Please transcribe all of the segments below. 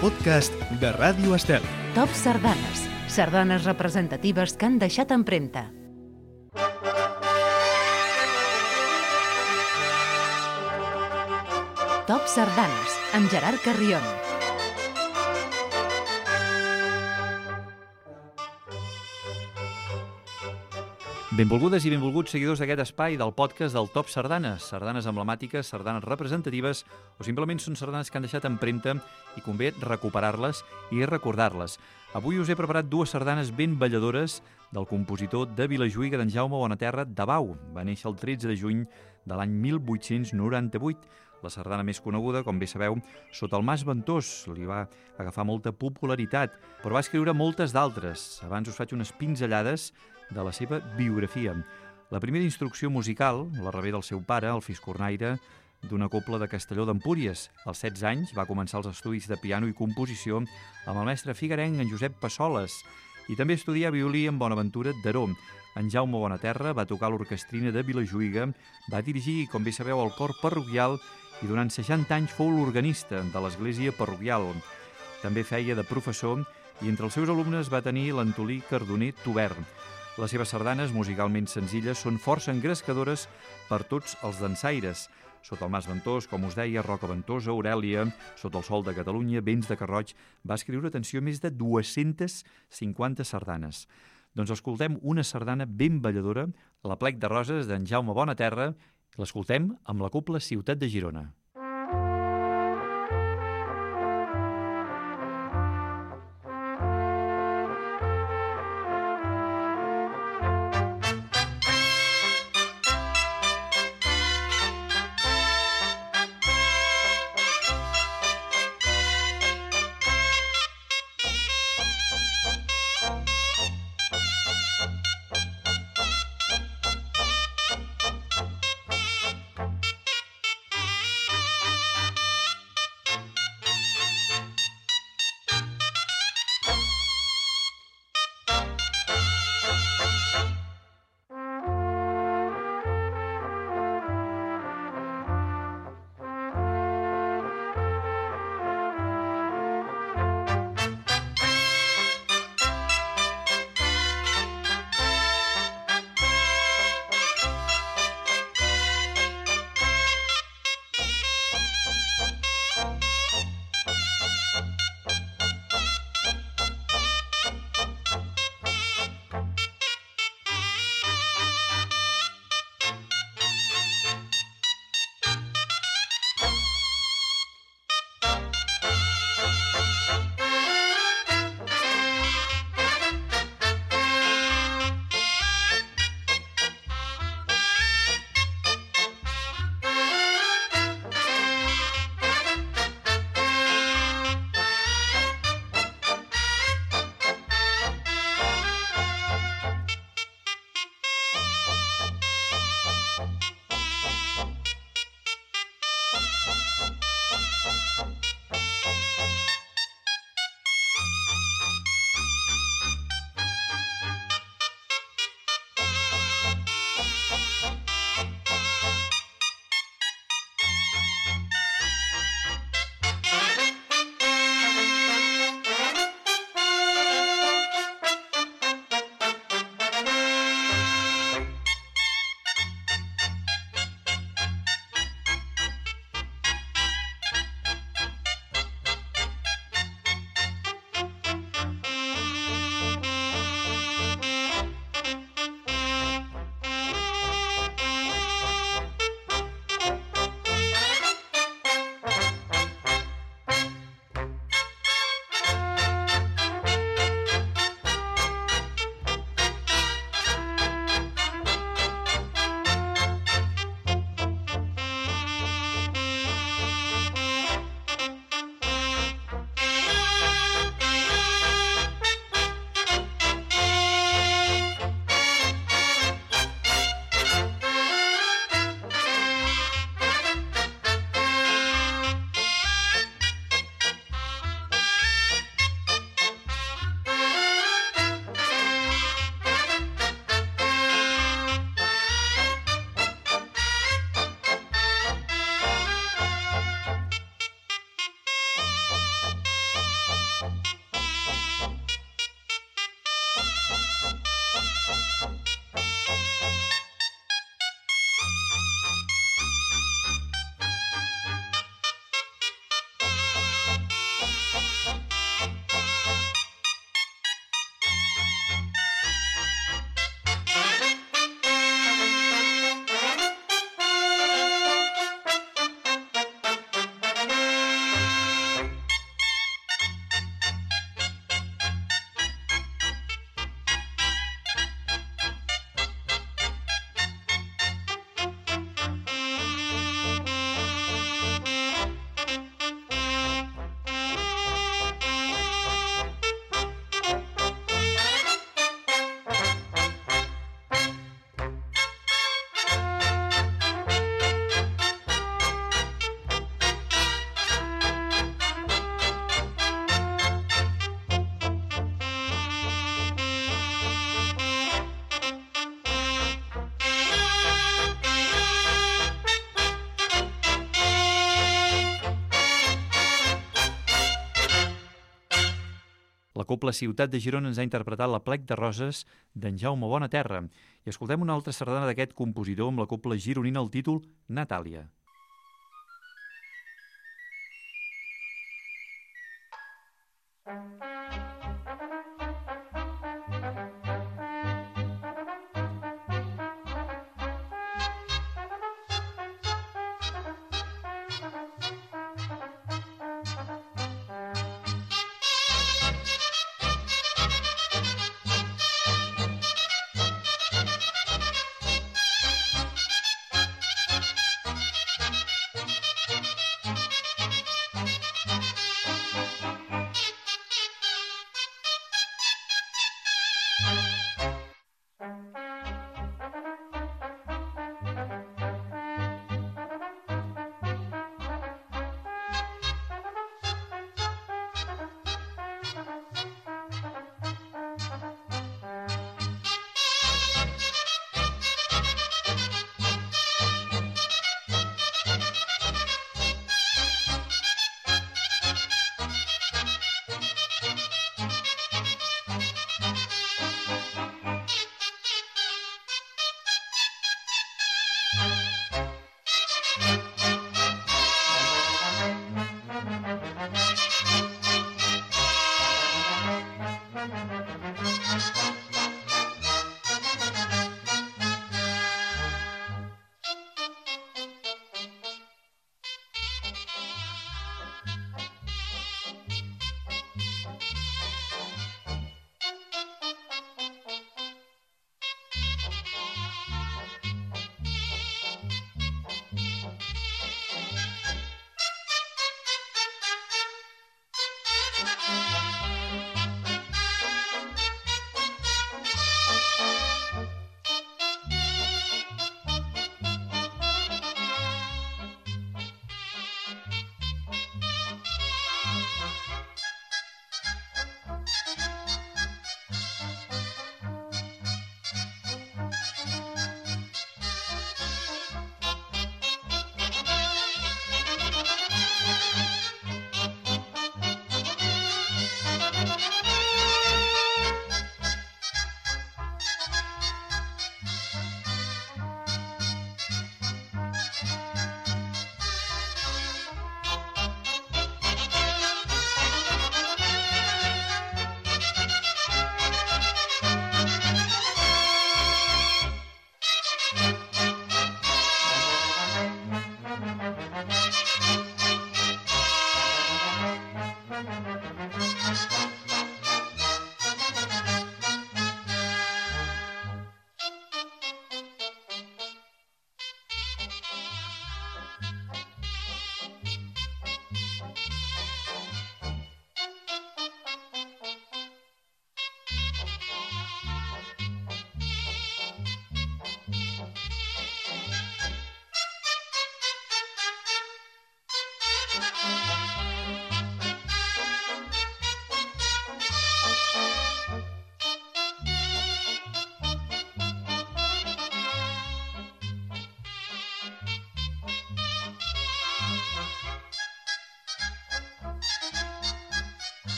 podcast de Ràdio Estel. Top Sardanes. Sardanes representatives que han deixat empremta. Top Sardanes, amb Gerard Carrion. Benvolgudes i benvolguts seguidors d'aquest espai del podcast del Top Sardanes. Sardanes emblemàtiques, sardanes representatives o simplement són sardanes que han deixat empremta i convé recuperar-les i recordar-les. Avui us he preparat dues sardanes ben balladores del compositor de Vilajuïga, d'en Jaume Bonaterra de Bau. Va néixer el 13 de juny de l'any 1898. La sardana més coneguda, com bé sabeu, Sota el Mas Ventós. Li va agafar molta popularitat, però va escriure moltes d'altres. Abans us faig unes pinzellades de la seva biografia. La primera instrucció musical la rebé del seu pare, el fiscornaire d'una cobla de Castelló d'Empúries. Als 16 anys va començar els estudis de piano i composició amb el mestre figuerenc, en Josep Passoles, i també estudià violí amb Bonaventura d'Aró. En Jaume Bonaterra va tocar l'orquestrina de Vilajuïga, va dirigir, com bé sabeu, el cor parroquial i durant 60 anys fou l'organista de l'església parroquial. També feia de professor i entre els seus alumnes va tenir l'Antolí Cardoner Tubern. Les seves sardanes, musicalment senzilles, són força engrescadores per tots els dansaires. Sota el Mas Ventós, com us deia, Roca Ventosa, Aurèlia, Sota el Sol de Catalunya, Vents de Carroig, va escriure, atenció, més de 250 sardanes. Doncs escoltem una sardana ben balladora, l'Aplec de Roses d'en Jaume Bonaterra. L'escoltem amb la cobla Ciutat de Girona. La Cobla Ciutat de Girona ens ha interpretat la Plec de Roses d'en Jaume Bonaterra i escoltem una altra sardana d'aquest compositor amb la Cobla gironina, el títol Natàlia.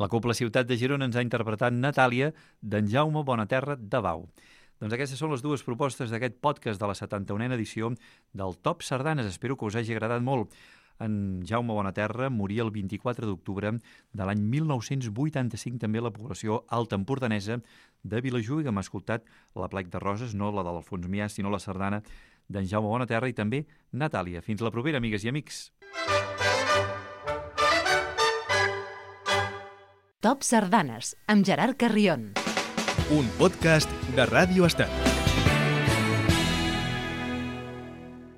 La Cobla Ciutat de Girona ens ha interpretat Natàlia d'en Jaume Bonaterra de Bau. Doncs aquestes són les dues propostes d'aquest podcast de la 71a edició del Top Sardanes. Espero que us hagi agradat molt. En Jaume Bonaterra moria el 24 d'octubre de l'any 1985, també a la població alta empordanesa de Vilajuïga. Hem escoltat la Plec de Roses, no la de l'Alfons Miàs, sinó la sardana d'en Jaume Bonaterra i també Natàlia. Fins la propera, amigues i amics. Top Sardanes, amb Gerard Carrion. Un podcast de Ràdio Estel.